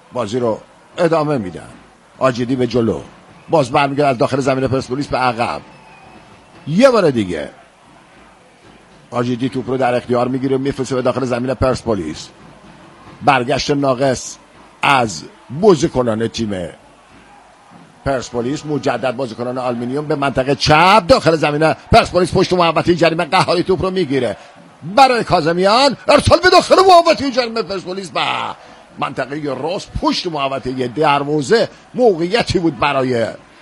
بازی رو ادامه میدن. آجیدی به جلو، باز برمیگرد از داخل زمین پرسپولیس به عقب. یه بار دیگه آجیدی توپ رو در اختیار میگیره، میفرسته به داخل زمین پرسپولیس. برگشت ناقص از بازیکنان تیم پرسپولیس، مجدد بازیکنان آلومینیوم به منطقه چپ داخل زمین پرسپولیس. پشت محوطه جریمه قهاری توپ رو میگیره برای کاظمیان، ارسال به داخل محوطه جریمه پرسپولیس به منطقه راست پشت محوطه دروازه. موقعیتی بود برای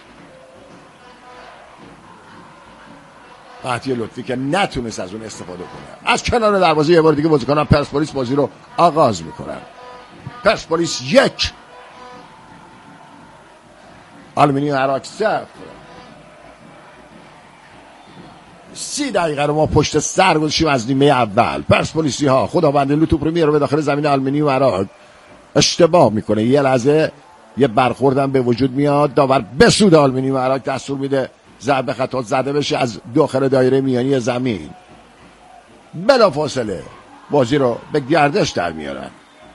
مهدی لطفی که نتونست از اون استفاده کنه. از کنار دروازه یه بار دیگه بازیکنان پرسپولیس بازی رو آغاز میکنن. پرسپولیس 1، آلومینیوم عراق 0. 30 دقیقه رو ما پشت سر گذاشتیم از نیمه اول. پرسپولیسی ها خداوندلو توپ رو میاره به داخل زمین آلومینیوم عراق، اشتباه میکنه. یه لحظه یه برخوردم به وجود میاد، داور به سود آلومینیوم عراق دستور میده ضربه خطا زده بشه از داخل دایره میانی زمین. بلا فاصله بازی رو به گردش در میارن.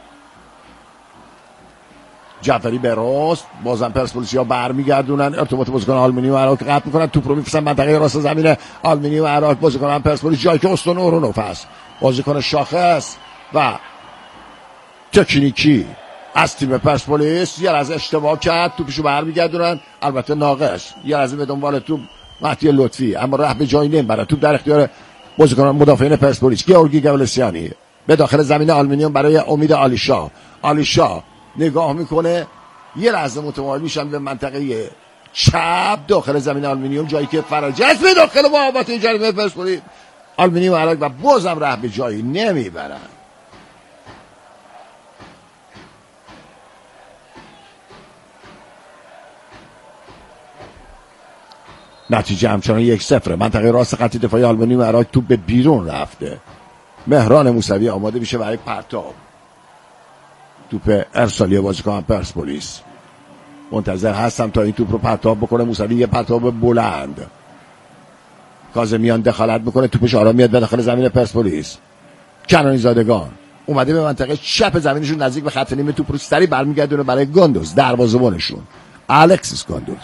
جعفری به راست، بازم پرسپولیسی ها برمیگردونن، ارتباط بازیکن آلومینیوم عراق قطع میکنن، توپ رو میفرستن منطقه راست زمین آلومینیوم عراق. بازیکن پرسپولیس جایی که استون اورونوف هست، بازیکن شاخص و تکنیکی از تیم پرسپولیس، یه از اشتباه کرد، توپشو برمیگردونن، البته ناقص. یه از به دنبال توپ مهدی لطفی، اما راه به جایی نمیبره. توپ در اختیار بازیکنان مدافعین پرسپولیس. گیورگی گولسیانی به داخل زمین آلومینیوم برای امید علیشا. علیشا نگاه میکنه، یه لحظه متمایل میشن به منطقه چپ داخل زمین آلومینیوم، جایی که فرجی است به داخل محوطه جریمه پرسپولیس. آلومینیوم عراق و بازم راه به جایی نمیبرن. نتیجه همچنان 1-0. منطقه راست خط دفاعی آلومینیوم عراق توپ به بیرون رفته. مهران موسوی آماده میشه برای پرتاب. توپ ارسالی بازیکن پرسپولیس، منتظر هستم تا این توپ رو پرتاب بکنه موسوی. یه پرتاب بلند، کاظمیان دخالت میکنه، توپش آرام میاد به داخل زمین پرسپولیس. کنانی زادگان اومده به منطقه چپ زمینشون نزدیک به خط نیمه، توپ رو سری برمیگردونه برای گاندوز، دروازه‌بانشون الکسیس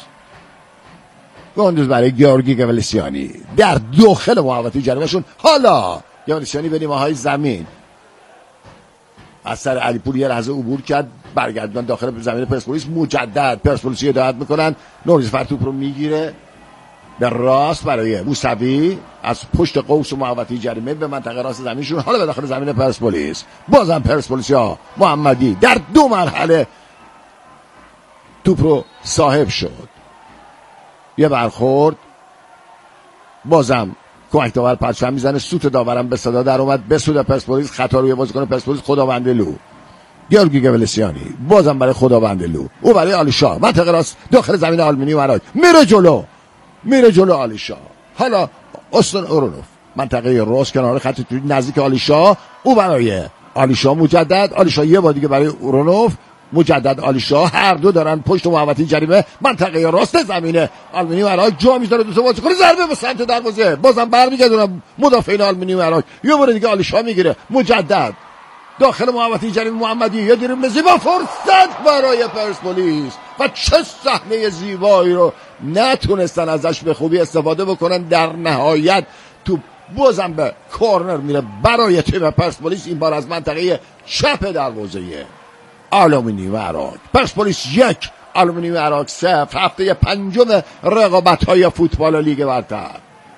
گاندوز برای گیورگی گولسیانی در داخل محوطه جریمه‌شون. حالا گولسیانی به نیمه‌های زمین از سر علیپور یه لحظه عبور کرد، برگردوندن داخل زمین پرسپولیس. مجدد پرسپولیسی هدایت میکنن، نوریز توپ رو میگیره به راست برای موسوی از پشت قوس و محوطه جریمه به منطقه راست زمینشون. حالا به داخل زمین پرسپولیس، بازم پرسپولیسیا محمدی در 2 مرحله توپ رو صاحب شد. یه برخورد، بازم کمک داور پرچم میزنه، سوت داورم به صدا در اومد به سود پرسپولیس. خطا روی بازیکن پرسپولیس خداوندلو. گیورگی گولسیانی بازم برای خداوندلو، او برای علیشا منطقه راست داخل زمین آلومینیوم عراق. میره جلو علیشا. حالا استون اورونوف منطقه راست کنار خط نزدیک علیشا، او برای علیشا مجدد. علیشا یه بار دیگه برای اورونوف، مجدد علیشا. هر دو دارن پشت محوطه جریمه منطقه راست زمینه آلومینیوم عراق جا میذاره، دو تا بازیکن ضربه به سمت دروازه، بازم برمیگردونن مدافعین آلومینیوم عراق. یه بار دیگه علیشا میگیره، مجدد داخل محوطه جریمه محمدی، یه دریبل زیبا، فرصت برای پرسپولیس و چه صحنه زیبایی رو نتونستن ازش به خوبی استفاده بکنن. در نهایت توپ بازم به کورنر میره برای تیم پرسپولیس، این بار از منطقه چپ دروازه آلومینیوم عراق. پرسپولیس 1، آلومینیوم عراق 0. هفته 5 رقابت‌های فوتبال لیگ برتر.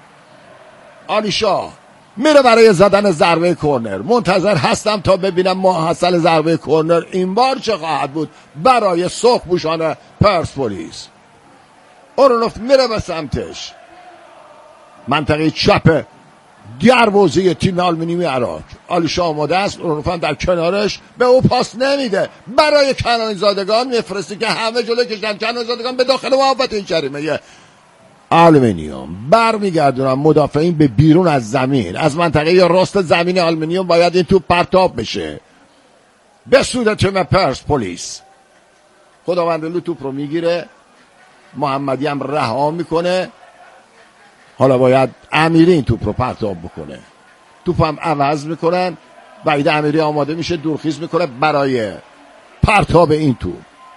علیشا میره برای زدن ضربه کورنر. منتظر هستم تا ببینم محصل ضربه کورنر این بار چه خواهد بود برای سرخپوشان پرسپولیس. اورونوف میره به سمتش، منطقه چپ دروازه تیم آلومینیوم عراق. علیشا آماده است، اورونوف هم در کنارش، به او پاس نمیده، برای کنانی زادگان میفرسته که همه جلو کشیدن. کنانی زادگان به داخل محوطه جریمه آلومینیوم برمیگردونن، مدافعین به بیرون از زمین، از منطقه راست زمین آلومینیوم باید این توپ پرتاب بشه به سود تیم پرسپولیس. خداوندلو توپ رو میگیره، محمدی هم رها میکنه. حالا باید امیری این توپ رو پرتاب بکنه، توپ هم عوض میکنن. وحید امیری آماده میشه، دورخیز میکنه برای پرتاب این توپ.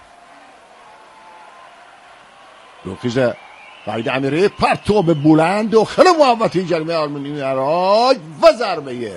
روکیز وحید امیری، پرتاب بلند داخل محوطه جریمه آلومینیوم عراق و ضربه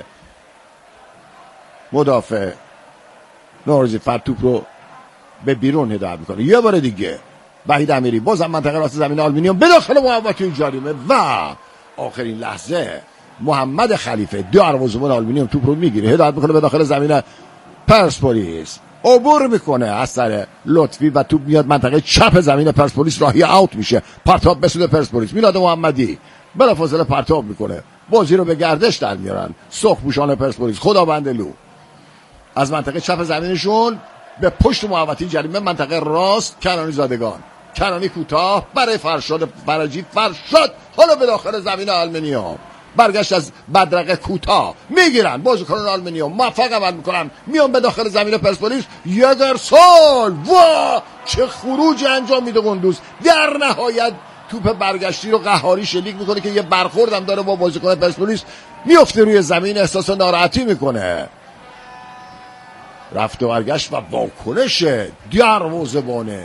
مدافع نوروزی فر توپ رو به بیرون هدایت میکنه. یه بار دیگه وحید امیری بازم منطقه راست زمین آلومینیوم به داخل محوطه جریمه و آخرین لحظه محمد خلیفه دروازه‌بان آلومینیوم توپ رو میگیره، هدایت میکنه به داخل زمین پرسپولیس، عبور میکنه از سر لطفی و توپ میاد منطقه چپ زمین پرسپولیس، راهی اوت میشه. پرتاب به سود پرسپولیس، میلاد محمدی بلافاصله پرتاب میکنه، بازی رو به گردش در میارن سرخپوشان پرسپولیس. خداوند لو از منطقه چپ زمینشون به پشت محوطه جریمه منطقه راست کنانی زادگان، کنانی کوتاه برای فرشاد فرجی، فرشاد حالا به داخل زمین آلومینیوم، برگشت از بدرقه کوتاه میگیرن بازیکنان آلومینیوم، موفق عمل میکنن، میان به داخل زمین پرسپولیس. یدرسال وا چه خروجی انجام میده قندوز، در نهایت توپ برگشتی رو قهاری شلیک میکنه که یه برخوردم داره با بازیکن پرسپولیس، میفته روی زمین، احساس ناراحتی میکنه. رفت و برگشت و واکنش دروازه‌بان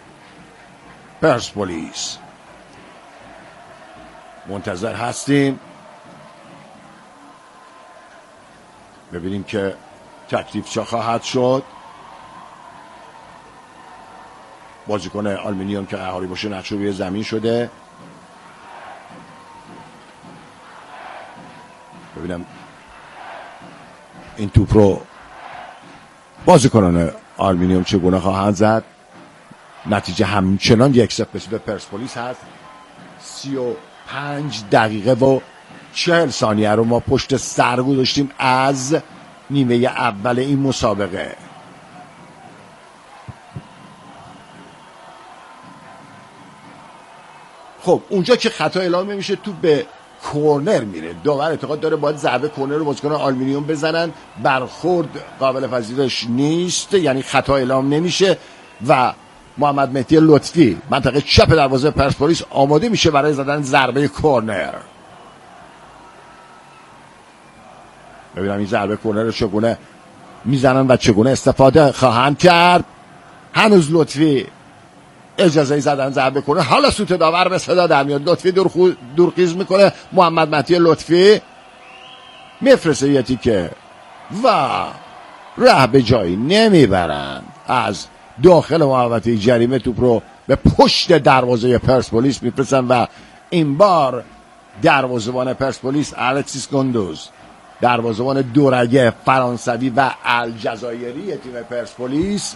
پرسپولیس. منتظر هستیم ببینیم که تکلیف چه خواهد شد. بازیکن آلومینیوم که قهاری باشه نقش روی زمین شده. ببینم این توپ رو بازیکنان آلومینیوم چگونه خواهند زد. نتیجه همچنان 1-0 به سود پرسپولیس هست. 35 دقیقه و 40 ثانیه رو ما پشت سر گذاشتیم از نیمه اول این مسابقه. خب اونجا که خطا اعلام میشه تو به کورنر میره، داور اعتقاد داره باید ضربه کورنر رو بازیکن آلومینیوم بزنن، برخورد قابل پذیرش نیست، یعنی خطا اعلام نمیشه و محمد مهدی لطفی منطقه چپ دروازه پرسپولیس آماده میشه برای زدن ضربه کورنر. ببینم این ضربه کورنر رو چگونه میزنن و چگونه استفاده خواهند کرد. هنوز لطفی اجازه زدن ضربه کورنر، حالا سوت داور به صدا در میاد، لطفی دورخیز میکنه، محمد مهدی لطفی میفرسته یه تیکه و ره به جایی نمیبرند. از داخل محوطه جریمه توپ رو به پشت دروازه پرسپولیس میفرستن و این بار دروازه‌بان پرسپولیس الکسیس گوندوز، دروازه‌بان دورگه فرانسوی و الجزایری تیم پرسپولیس،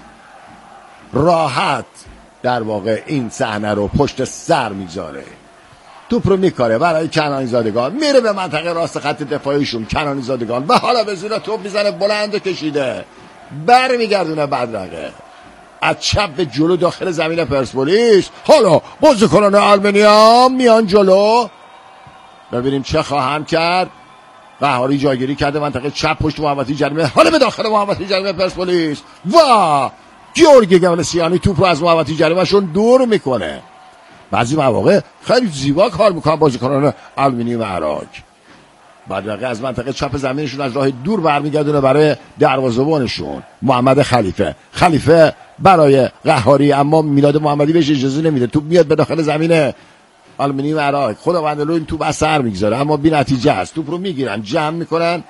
راحت در واقع این صحنه رو پشت سر میذاره. توپ رو میکاره برای کنانی زادگان، میره به منطقه راست خط دفاعیشون کنانی زادگان و حالا به زیر توپ میزنه، بلند کشیده برمیگردونه بدرقه از چپ به جلو داخل زمین پرسپولیس. حالا بازیکنان آلومینیوم میان جلو، ببینیم چه خواهند کرد. قهاری جایگیری کرده منطقه چپ پشت محوطه جریمه، حالا به داخل محوطه جریمه پرسپولیس و گیورگی گوالسیانی توپ رو از محوطه جریمهشون دور میکنه. بعضی مواقع خیلی زیبا کار میکنن بازیکنان آلومینیوم عراق. بدرقه از منطقه چپ زمینشون از راه دور برمیگردونه برای دروازه‌بانشون محمد خلیفه برای قهاری، اما میلاد محمدی بهش اجازه نمیده، توپ میاد به داخل زمین آلومینیوم عراق. خداوند لو این توپ اثر میگذاره اما بی نتیجه است. توپ رو میگیرن، جمع میکنن،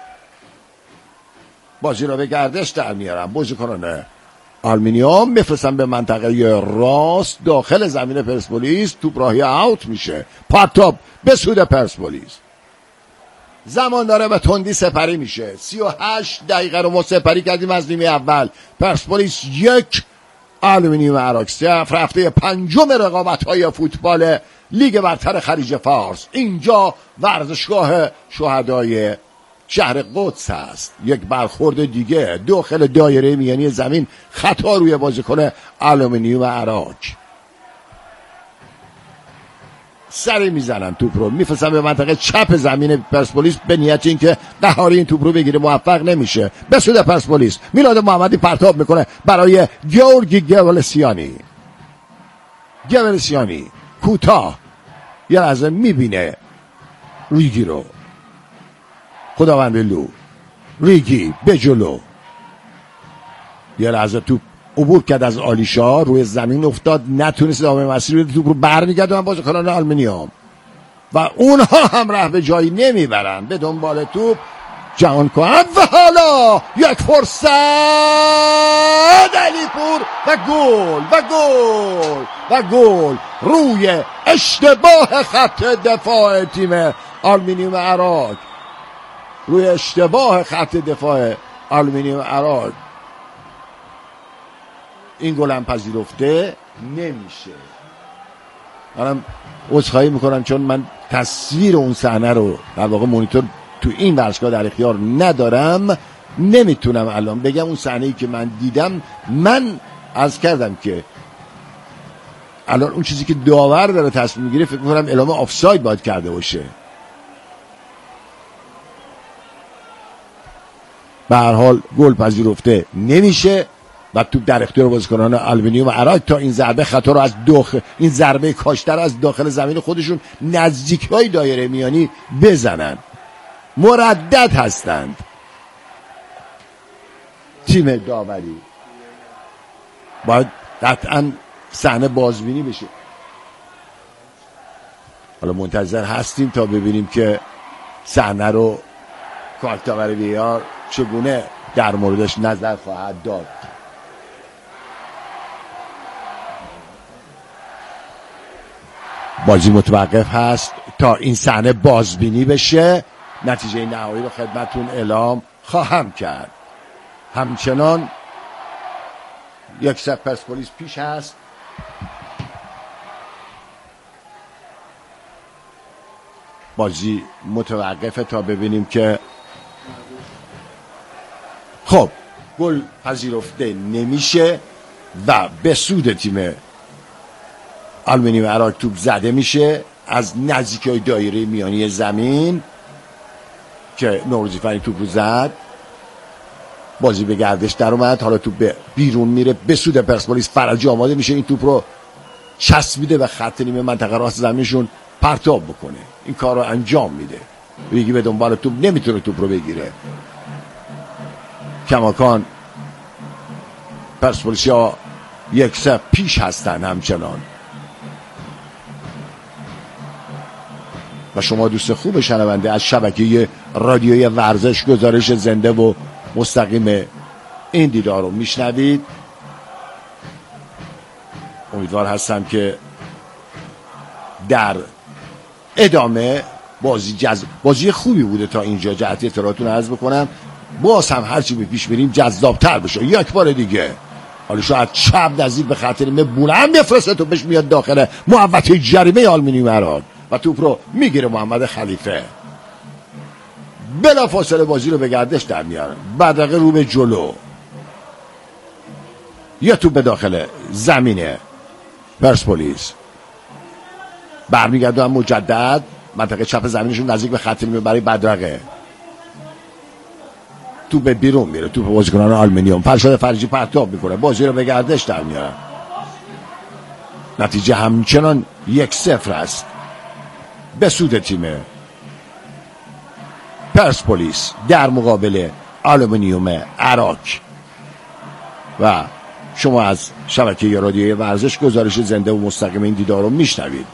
بازی رو به گردش در میارن. بازیکنان آلومینیوم میفرستن به منطقه راست داخل زمین پرسپولیس، توپ راهی اوت میشه، پرتاب به سود پرسپولیس. زمان داره به تندی سپری میشه. 38 دقیقه رو ما سپری کردیم از نیمه اول. پرسپولیس 1، آلومینیوم عراق 0. هفته 5 رقابت‌های فوتبال لیگ برتر خلیج فارس. اینجا ورزشگاه شهدای شهر قدس است. یک برخورد دیگه داخل دایره میانی زمین، خطا روی بازیکن آلومینیوم عراق. سری میزنن توپ رو میفرستن به منطقه چپ زمین پرسپولیس به نیت اینکه قهاری این توپ رو بگیره، موفق نمیشه. به سود پرسپولیس میلاد محمدی پرتاب میکنه برای گیورگی گوالسیانی کوتاه، یه لحظه میبینه ریگی رو، خداوند لو، ریگی به جلو، یه لحظه توپ عبور کرد از آلیشا، روی زمین افتاد، نتونست ادامه مسیر توپ رو برمیگردونن بازیکنان آلومینیوم و اونها هم ره به جایی نمیبرن. به دنبال توپ جهان کهن و حالا یک فرصت علیپور و گل و گل و گل روی اشتباه خط دفاع تیم آلومینیوم عراق، روی اشتباه خط دفاع آلومینیوم عراق این گل هم پذیرفته نمیشه. منم عذرخواهی میکنم چون من تصویر اون صحنه رو در واقع مونیتور تو این ورزشگاه در اختیار ندارم، نمیتونم الان بگم اون صحنه‌ای که من دیدم. من عرض کردم که الان اون چیزی که داور داره تصمیم میگیره فکر میکنم اعلام آفساید باید کرده باشه. به هر حال گل پذیرفته نمیشه و توپ در اختیار بازیکنان آلومینیوم عراق تا این ضربه خطا رو از این ضربه کاشته رو از داخل زمین خودشون نزدیکای دایره میانی بزنن. مردد هستند تیم داوری، باید قطعا صحنه بازبینی بشه. حالا منتظر هستیم تا ببینیم که صحنه رو کارت داور ویار چگونه در موردش نظر خواهد داد. بازی متوقف هست تا این صحنه بازبینی بشه. نتیجه نهایی رو خدمتتون اعلام خواهم کرد. همچنان 1-0 پرسپولیس پیش هست. بازی متوقفه تا ببینیم که خب گل پذیرفته نمیشه و به سود تیم آلومینیوم عراق توپ زده میشه از نزدیکی دایره میانی زمین که نوروزی فنی توپ رو زد. بازی به گردش در اومد، حالا توپ به بیرون میره به سود پرسپولیس. فرجی آماده میشه این توپ رو چسبیده به خط نیمه منطقه راست زمینشون پرتاب بکنه. این کار رو انجام میده. ریگی به دنبال توپ نمیتونه توپ رو بگیره. کماکان پرسپولیسیا 1-0 پیش هستن همچنان. و شما دوست خوب شنونده از شبکه رادیوی ورزش گزارش زنده و مستقیم این دیدار رو میشنوید. امیدوار هستم که در ادامه بازی خوبی بوده تا اینجا. جهت اطلاعاتون عرض بکنم باز هم هرچی به پیش بریم جذابتر بشه. یک بار دیگه حالا شاید چپ نزدیک به خط نیمه بلند بفرسته، توپش میاد داخل محوطه جریمه آلومینیوم عراق و توپ رو میگیره محمد خلیفه. بلا فاصله بازی رو به گردش در میارن. بدرقه رو به جلو، یا توپ به داخل زمینه پرسپولیس، برمیگردن مجدد منطقه چپ زمینشون نزدیک به خط نیمه برای بدرقه. توپ به بیرون میره، توپ بازیکنان آلومینیوم. فرشاد فرجی پرتاب میکنه، بازی رو به گردش در میارن. نتیجه همچنان 1-0 است به سود تیم پرسپولیس در مقابل آلومینیوم عراق. و شما از شبکه رادیوی ورزش گزارش زنده و مستقیم این دیدار رو میشنوید.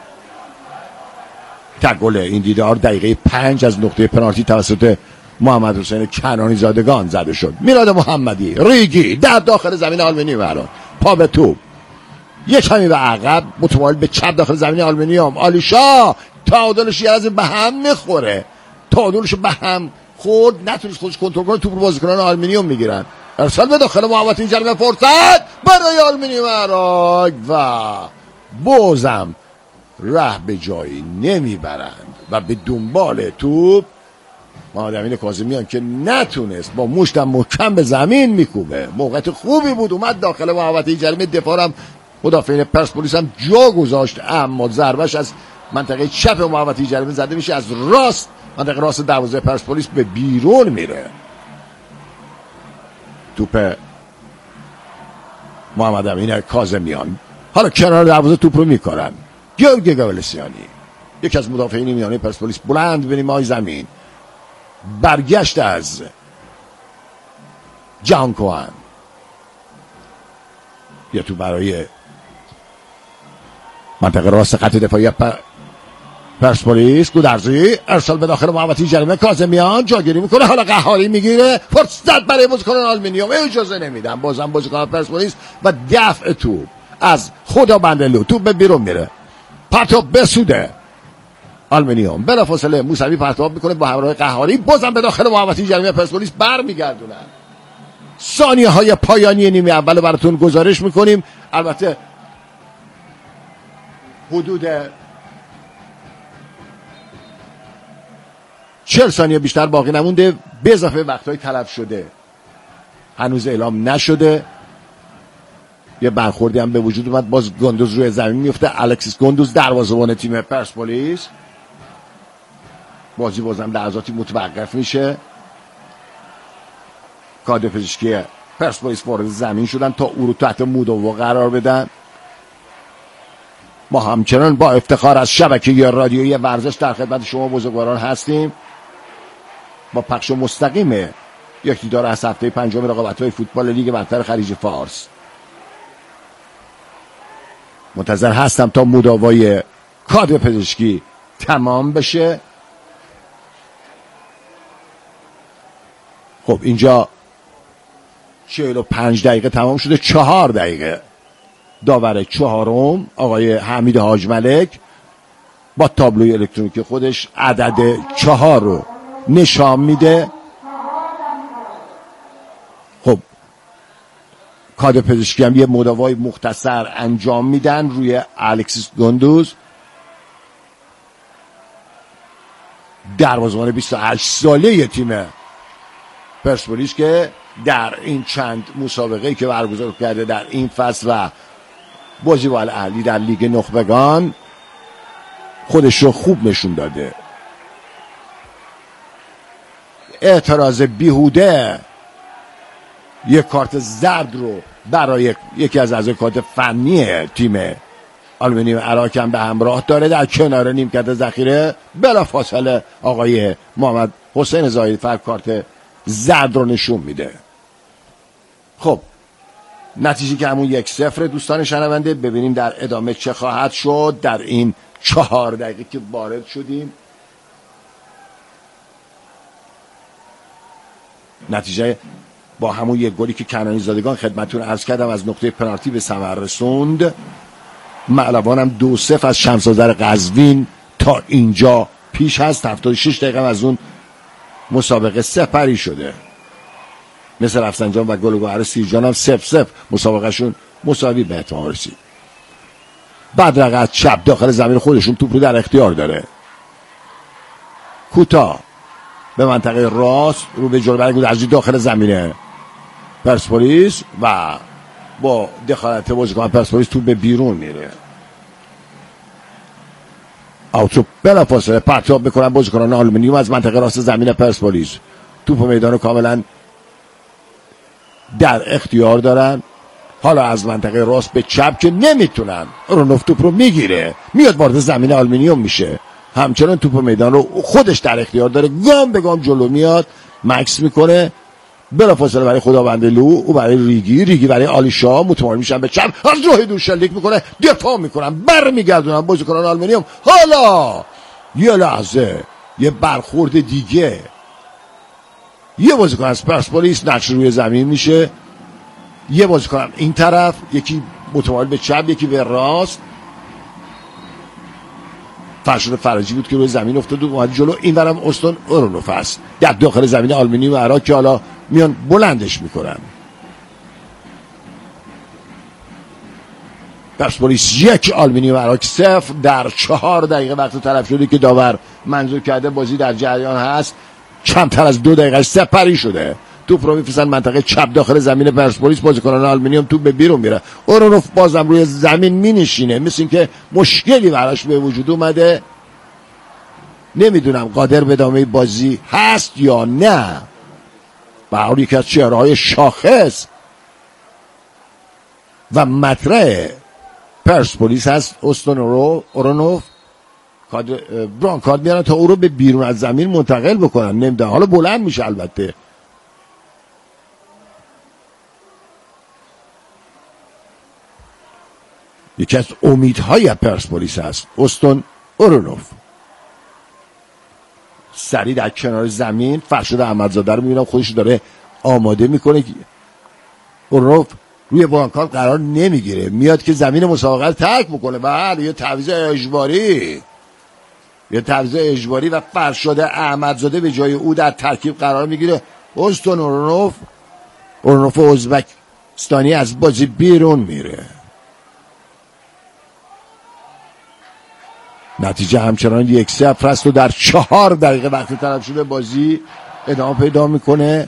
گل این دیدار دقیقه 5 از نقطه پنالتی توسط محمد حسین کنانی زادگان زده شد. میلاد محمدی ریگی در داخل زمین آلومینیوم عراق، پا به توپ، یک کمی به عقب متمایل به چپ داخل زمین آلومینیوم. آلیشا تعادلش یه از به هم میخوره، تعادلش به هم خورد، نتونست خودش کنترل کنه، توپ رو بازیکنان آلومینیوم میگیرن. ارسال به داخل محوطه جریمه، فرصت برای آلومینیوم عراق و بازم ره به جایی نمیبرند و به دنبال توپ محمد امین کاظمیان که نتونست با مشتم محکم به زمین میکوبه. موقعیت خوبی بود، اومد داخل محوطه جریمه، دفاعم مدافعین پرسپولیس هم جا گذاشت، اما ضربش از منطقه چپ محوطه جریمه زده میشه، از راست منطقه راست دروازه پرسپولیس به بیرون میره. توپ محمد امین کاظمیان حالا کنار دروازه توپ رو میکارن. گیورگی گاولسیانی یکی از مدافعین میانه پرسپولیس بلند به نیمه‌های زمین، برگشت از جهان کهن یا تو برای منطقه راست خط دفاعی پرسپولیس. گودرزی ارسال به داخل محوطه جریمه، کاظمیان جاگیری میکنه، حالا قهاری میگیره، فرصت برای بازیکن آلومینیوم، اجازه نمیدن، بازم بازیکن پرسپولیس و دفع توپ از خداوندلو، توپ به بیرون میره، پرتاب بسوده آلومینیوم، بلافاصله موسوی پرتاب میکنه با همراه قهاری، بازم به داخل محوطه جریمه پرسپولیس برمیگردونن. ثانیه های پایانی نیمه اول براتون گزارش میکنیم. البته حدود 40 ثانیه بیشتر باقی نمونده، به اضافه وقتهای تلف شده هنوز اعلام نشده. یه برخوردی هم به وجود اومد، باز گندوز روی زمین میفته، الکسیس گندوز دروازه‌بان تیم پرسپولیس. بازی بازم لحظاتی متوقف میشه. کادر پزشکی پرسپولیس وارد زمین شدن تا او رو تحت مداوا قرار بدن. ما همچنان با افتخار از شبکه رادیویی ورزش در خدمت شما بزرگواران هستیم با پخش مستقیم یک دیدار از هفته پنجم رقابت‌های فوتبال لیگ برتر خلیج فارس. منتظر هستم تا مداوای کادر پزشکی تمام بشه. خب اینجا 45 دقیقه تمام شده، 4 دقیقه داور چهارم آقای حمید حاج ملک با تابلوی الکترونیکی خودش عدد 4 رو نشان میده. خب کادر پزشکی هم یه مداوای مختصر انجام میدن روی الکسیس گندوز، دروازه‌بان 28 ساله تیم پرسپولیس که در این چند مسابقه‌ای که برگزار کرده در این فصل و بازی با الاهلی در لیگ نخبگان خودش رو خوب نشون داده. اعتراض بیهوده، یک کارت زرد رو برای یکی از اعضای کادر فنی تیم آلومینیوم عراق هم به همراه داره در کنار نیمکت ذخیره. بلافاصله آقای محمد حسین ظاهری‌فر کارت زرد رو نشون میده. خب نتیجه که همون 1-0 دوستان شنونده. ببینیم در ادامه چه خواهد شد در این 4 دقیقه که وارد شدیم. نتیجه با همون یک گلی که کنانی زادگان خدمتتون عرض کردم از نقطه پنالتی به ثمر رسوند. معلوان هم 2-0 از شمس‌آذر قزوین تا اینجا پیش هست. 76 دقیقه از اون مسابقه سپری شده. مثل رفسنجان و گلگوهر سیرجان هم 0-0 مسابقهشون مساوی به اتمام رسید. بدرقه از چپ داخل زمین خودشون توپ رو در اختیار داره. کوتاه به منطقه راست رو به جلو برای گودرزی داخل زمینه پرسپولیس و با دخالت بازیکن پرسپولیس توپ به بیرون میره. اوتو بلافاصله پرتاب میکنن بازیکنان آلومینیوم از منطقه راست زمین پرسپولیس. توپ میدان رو کاملا در اختیار دارن. حالا از منطقه راست به چپ که نمیتونن، رونوف توپ رو میگیره، میاد وارد زمین آلومینیوم میشه. همچنان توپ میدان رو خودش در اختیار داره، گام به گام جلو میاد، مکس میکنه. بلافاصله برای خداوندلو، او برای ریگی برای آلیشا، متمایل میشن به چپ، از راه دور شلیک میکنه، دفاع میکنن، برمیگردونن بازیکنان آلومینیوم. حالا یه لحظه یه برخورد دیگه، یه بازیکن از پرسپولیس نقش روی زمین میشه، یه بازیکن این طرف، یکی متمایل به چپ یکی به راست. فرشاد فرجی بود که روی زمین افتاد و اومد جلو. این ورم استون اورونوف است در داخل زمین آلومینیوم عراق که حالا میان بلندش میکنن. پرسپولیس 1، آلومینیوم عراق 0 در 4 دقیقه وقت تلف شده که داور منظور کرده بازی در جریان هست. کمتر از 2 دقیقه سپری شده. توپ رو میفرستن منطقه چپ داخل زمین پرسپولیس، بازیکنان آلومینیوم توپ به بیرون میره. اورونوف بازم روی زمین مینشینه، مثل این که مشکلی براش به وجود اومده. نمیدونم قادر به ادامه بازی هست یا نه. به هر حال یکی از چهره‌های شاخص و مطرح پرسپولیس هست استون اورونوف. برانکارد میارن تا او رو به بیرون از زمین منتقل بکنن. نمیدونم، حالا بلند میشه البته. یکی از امیدهای پرسپولیس هست. اوستون اورونوف سریع در کنار زمین فرشاد احمدزاده رو میبینم خودش داره آماده میکنه. اورونوف روی برانکارد قرار نمیگیره، میاد که زمین مسابقه رو ترک بکنه. بله یه تعویض اجباری و فرشاد احمدزاده به جای او در ترکیب قرار میگیره. اوستون اورونوف ازبکستانی از بازی بیرون میره. نتیجه همچنان 1-0 است و در 4 دقیقه وقت تلف شده بازی ادامه پیدا میکنه.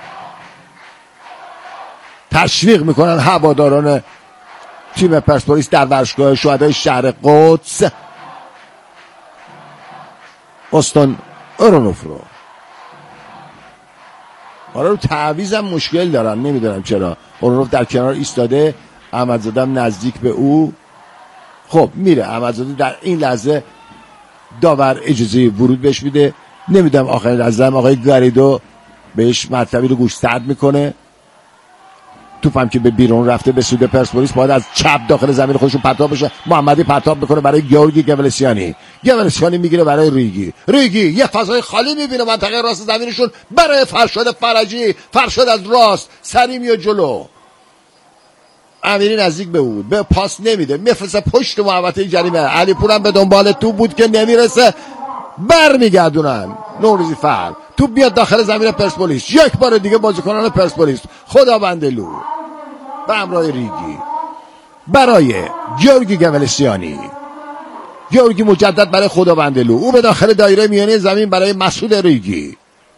تشویق میکنن هواداران تیم پرسپولیس در ورزشگاه شهدای شهر قدس اوستون اورونوف رو. حالا رو تعویض هم مشکل دارن، نمیدونم چرا. اورونوف در کنار ایستاده، احمدزاده نزدیک به او. خب میره احمدزاده، در این لحظه داور اجازه ورود بهش میده. نمیدونم آخرین لحظه هم آقای گاریدو بهش مطلبی رو گوشزد میکنه. توپم که به بیرون رفته به سود پرسپولیس باید از چپ داخل زمین خودشون پرتاب بشه. محمدی پرتاب میکنه برای گیورگی گولسیانی میگیره برای ریگی یه فضای خالی میبینه منطقه راست زمینشون برای فرشاد فرجی. فرشاد از راست سری میاد جلو، امیری نزدیک به او، به پاس نمیده، میفرسته پشت محوطه جریمه. علی پور هم به دنبال توپ بود که نمیرسه، برمیگردونن. نوروزی فر توپ بیاد داخل زمین پرسپولیس. یک بار دیگه بازیکنان پرسپولیس خداوندلو به همراه ریگی برای گیورگی گولسیانی. گیورگی مجدد برای خداوندلو، او به داخل دایره میانی زمین برای مسعود ریگی.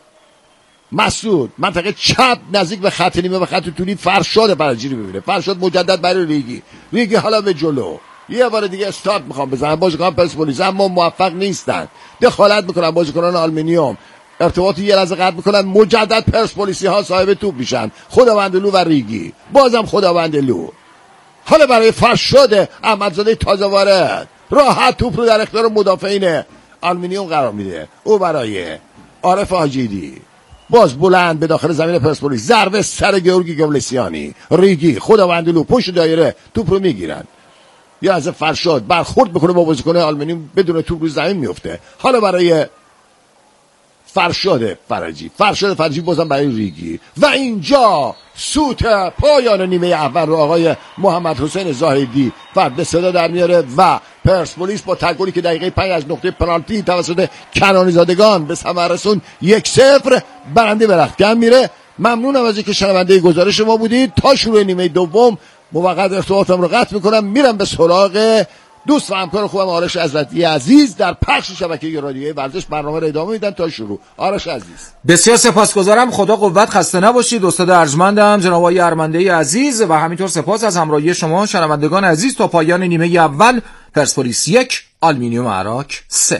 مسعود منطقه چپ نزدیک به خط نیمه و خط طولی فرشاد فرجی رو ببینه. فرشاد مجدد برای ریگی حالا به جلو. یه بار دیگه استارت میخوام بزنن بازیکنان پرسپولیس اما موفق نیستن. دخالت میکنن بازیکنان آلومینیوم، ارتباط یه لحظه قطع میکنن. مجدد پرسپولیسی ها صاحب توپ میشن، خداوندلو و ریگی. بازم خداوندلو. حالا برای فرشاد احمدزاده تازه وارد راحت توپ رو در اختیار مدافعین آلومینیوم قرار میده. او برای عارف آجیدی باز بلند به داخل زمین پرسپولیس، ضربه سر گیورگی گولسیانی. ریگی خداوندلو پشت دایره توپ رو میگیرن. یا از فرشاد برخورد میکنه با بازیکن آلومینیوم، بدون توپ رو زمین میفته. حالا برای فرشاد فرجی بازم برای ریگی. و اینجا سوت پایان نیمه اول رو آقای محمد حسین زاهدی فرد به صدا در میاره و پرسپولیس با تگلی که دقیقه 5 از نقطه پنالتی توسط کنانی زادگان به ثمر رسون 1-0 برنده به رختکن میره. ممنونم از اینکه شنونده گزارش ما بودید. تا شروع نیمه دوم موقت ارتباطم رو قطع میکنم، میرم به سراغ دوست و همکار خوبم آرش عزتی عزیز در پخش شبکه رادیویی ورزش. برنامه رو ادامه میدن تا شروع. آرش عزیز بسیار سپاسگزارم، خدا قوت، خسته نباشید. استاد ارجمندم جناب آقای ارمنده عزیز و همینطور سپاس از همراهی شما شنوندگان عزیز. تا پایان نیمه اول پرسپولیس 1 آلومینیوم عراق 0.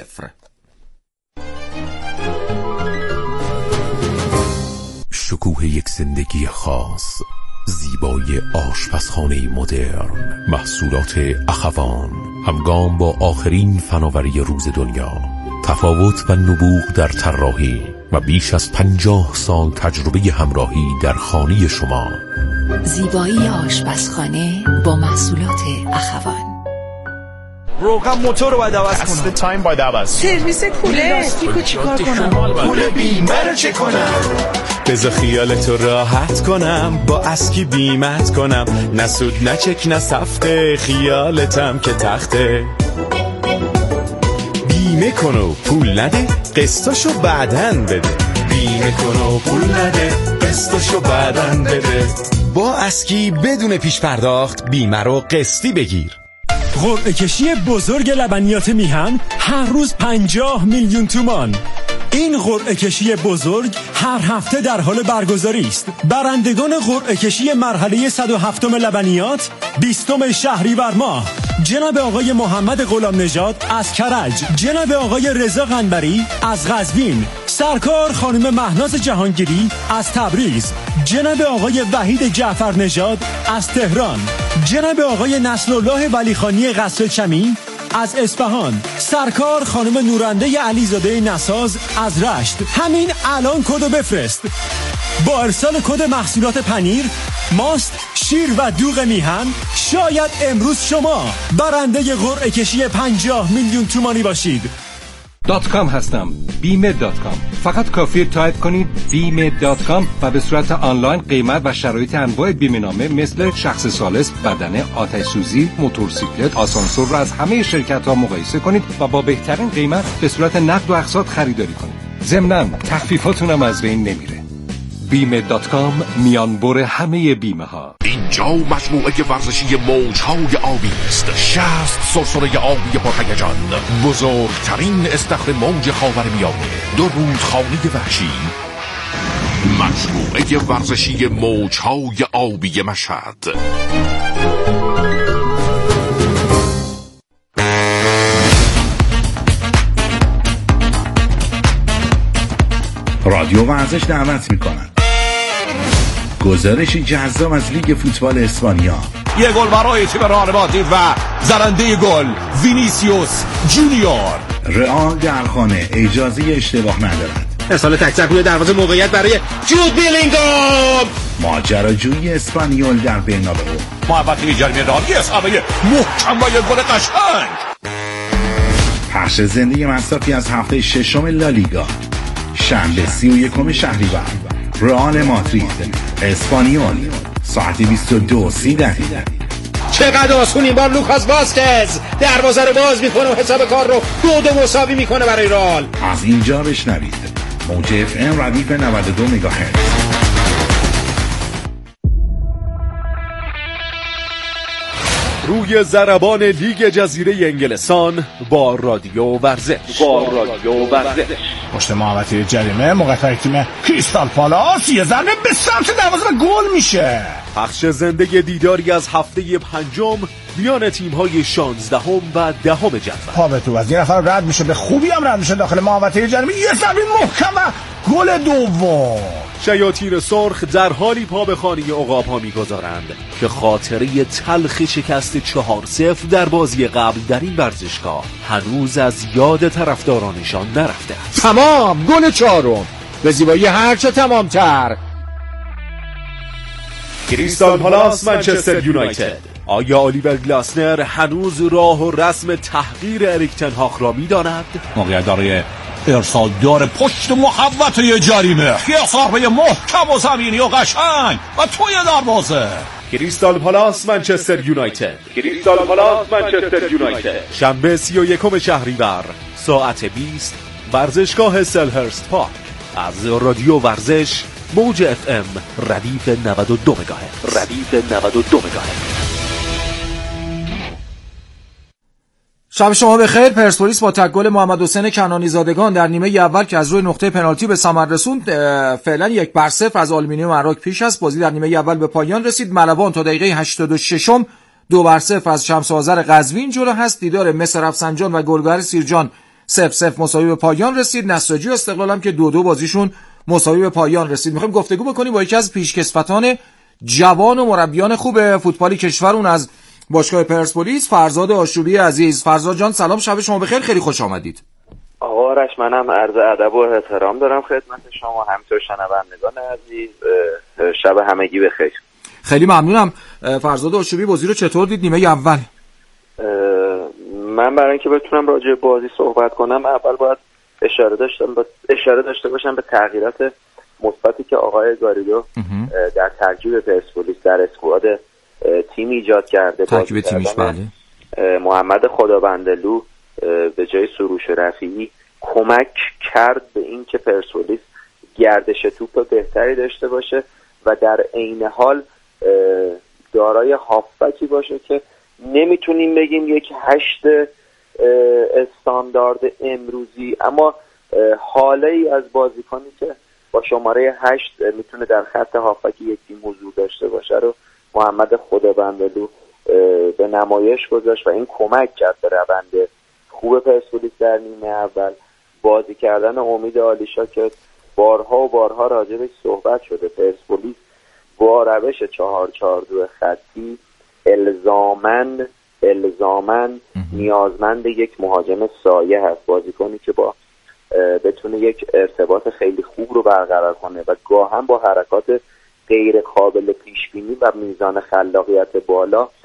شکوه یک زندگی خاص، زیبایی آشپزخانه مدرن، محصولات اخوان همگام با آخرین فناوری روز دنیا، تفاوت و نبوغ در طراحی و بیش از 50 سال تجربه همراهی در خانه شما. زیبایی آشپزخانه با محصولات اخوان. روغن موتور رو باید عوض کنم. تایم باید عوض. سرویس کوله لاستیکو چیکار کنم؟ کوله بیمه رو چه کنم؟ بذار خیالتو راحت کنم، با اسکی بیمت کنم، نه سود نه چک نه سفته، خیالتم که تخته. بیمه کن و پول نده، قسطاشو بعدن بده. بیمه کن و پول نده، قسطاشو بعدن بده. با اسکی بدون پیش پرداخت بیمه رو قسطی بگیر. قرعه کشی بزرگ لبنیات میهن هر روز 50 میلیون تومان. این قرعه کشی بزرگ هر هفته در حال برگزاری است. برندگان قرعه کشی مرحله 107 لبنیات 20 شهریور ماه: جناب آقای محمد غلام نژاد از کرج، جناب آقای رضا قنبری از قزوین، سرکار خانم مهناز جهانگیری از تبریز، جناب آقای وحید جعفر نژاد از تهران، جناب آقای نصرالله ولیخانی قصر چمین از اصفهان، سرکار خانم نورنده علیزاده نساز از رشت. همین الان کدو بفرست. با ارسال کد محصولات پنیر ماست، شیر و دوغ میهن. شاید امروز شما برنده قرعه کشی 50 میلیون تومانی باشید. .com هستم. بیمه.com. فقط کافیه تایپ کنید بیمه.com و به صورت آنلاین قیمت و شرایط انواع بیمه‌نامه مثل شخص ثالث، بدنه، آتش سوزی، موتورسیکلت، آسانسور را از همه شرکت‌ها مقایسه کنید و با بهترین قیمت به صورت نقد و اقساط خریداری کنید. ضمناً تخفیفاتون هم از بین نمیره. بیمه.com میانبر همه بیمه ها. اینجا مجموعه ورزشی موجهای آبی است. 60 سرسره آبی پرهیجان، بزرگترین استخر موج خاورمیانه، 2 رودخانه وحشی. مجموعه ورزشی موجهای آبی مشهد. رادیو ورزش دعوت می‌کند. گزارشی جذاب از لیگ فوتبال اسپانیا. یه گل برای تیم رئال مادرید و زننده گل وینیسیوس جونیور. رئال در خانه اجازه اشتباه ندارد. ارسال تک تک روی دروازه، موقعیت برای جود بیلینگام. ماجراجویی اسپانیول در برنابئو. محوطه جریمه رئال، یه اصابه محکم و یه گل قشنگ. پخش زنده مصافی از هفته ششم لالیگا. شنبه 31 شهریور. رئال مادرید اسپانیول ساعت 22:30. چقدر آسون این بار لوکاس واسکز دروازه رو باز میکنه و حساب کار رو 2-2 مساوی میکنه برای رئال. از اینجا بشنوید موج FM ردیف 92 مگاهرتز. روی ضربان لیگ جزیره انگلستان با رادیو ورزش. پشت محوطه جریمه موقعیت تیم کریستال پالاس، یه ضربه به سمت دروازه و گل میشه. پخش زنده دیداری از هفته 5 میان تیم‌های 16 و 10 جدول. پا به تو از یه نفر رد میشه، به خوبی هم رد میشه داخل محوطه جریمه، یه ضربه محکم و گل دوم. شیاطین سرخ در حالی پا به خانه عقاب‌ها می‌گذارند که خاطره تلخ شکست 4-0 در بازی قبل در این ورزشگاه هنوز از یاد طرفدارانشان نرفته است. تمام، گل 4 به زیبایی هرچه تمام‌تر. کریستال پالاس منچستر یونایتد. آیا الیور گلاسنر هنوز راه و رسم تحقیر اریک تن هاگ را می‌داند؟ موقعیت داره ارسال داره پشت محوطه جریمه، یه ضربه محکم و زمینی و قشنگ و توی دروازه. کریستال پالاس منچستر یونایتد. شنبه 31 شهریور ساعت 20 ورزشگاه سلهرست پارک. از رادیو ورزش موج FM ردیف 92 مگاهرتز. شب شما بخیر. پرسپولیس با تک گل محمد حسین کنانی زادگان در نیمه اول که از روی نقطه پنالتی به ثمر رسوند فعلا 1-0 از آلومینیوم عراق پیش است. بازی در نیمه اول به پایان رسید. ملوان تا دقیقه 86 2-0 از شمس آذر قزوین جلو هست. دیدار مس رفسنجان و گلگهر سیرجان 0-0 مساوی به پایان رسید. نساجی و استقلال هم که 2-2 بازیشون مساوی به پایان رسید. میخوایم گفتگو بکنیم با یکی از پیشکسوتان جوان و مربیان خوب فوتبال کشور، اون از باشگاه پرسپولیس، فرزاد آشوبی عزیز. فرزاد جان سلام، شب شما بخیر، خیلی خوش آمدید. آقا آرش، منم عرض ادب و احترام دارم خدمت شما، همینطور شنوندگان عزیز. شب همگی بخیر. خیلی ممنونم. فرزاد آشوبی، بازی رو چطور دید نیمه اول؟ من برای اینکه بتونم راجع به بازی صحبت کنم اول باید اشاره داشته باشم به تغییرات مثبتی که آقای گاریدو در ترکیب پرسپولیس در اسکواد تیم ایجاد کرده. ترکیب تیمیش بله. محمد خدابندلو به جای سروش رفیعی کمک کرد به این که پرسپولیس گردش توپ بهتری داشته باشه و در عین حال دارای هافبکی باشه که نمیتونیم بگیم یک 8 استاندارد امروزی، اما حاله‌ای از بازیکنی که با شماره 8 میتونه در خط هافبک یک تیم حضور داشته باشه رو محمد خدابندلو به نمایش گذاشت و این کمک کرد به روند خوب پرسپولیس در نیمه اول. بازی کردن امید عالیشا که بارها و بارها راجبش صحبت شده، پرسپولیس با روش 4-4-2 خطی الزاماً نیازمند یک مهاجم سایه هست، بازیکنی که با بتونه یک ارتباط خیلی خوب رو برقرار کنه و گاهم با حرکات غیر قابل پیش بینی و میزان خلاقیت بالا